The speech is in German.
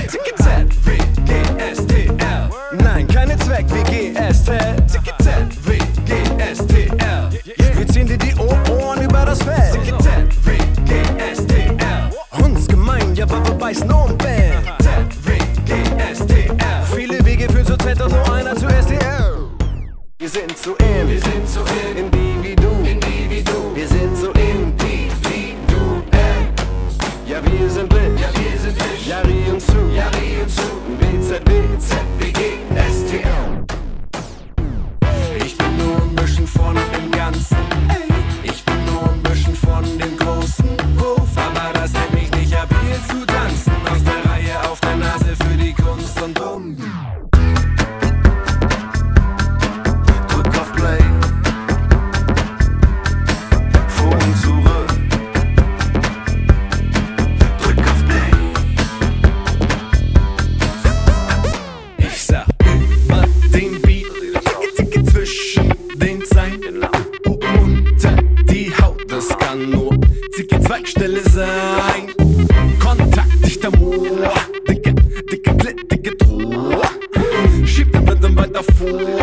Z-W-G-S-T-L. Nein, keine Zweck wie GSTL. Z-W-G-S-T-L. Wir ziehen dir die Ohren über das Feld. Z-W-G-S-T-L. Uns gemein, ja, weil wir beißen und bellen. Z-W-G-S-T-L. Viele Wege führen zur Z und nur einer zu STL. Wir sind so Individu. Wir sind so individuell. Ja, wir sind blind. Jari und Su. BZW-Z-W-G-S-T-L. Ich bin nur ein bisschen von dem Ganzen. Ich bin nur ein bisschen von dem großen Wurf. Aber das hält mich nicht ab, hier zu tanzen. Aus der Reihe auf der Nase für die Kunst und Dumm. Drück auf Play. Vor und zurück. Drück auf Play. Ich sag über den Beat, zwischen den Zeilen, unter die Haut, das kann nur Zicke-Zweigstelle sein. Kontakt, dichter Moor, dicke Klit, dicke Droh. Schieb den Rhythm weiter vor.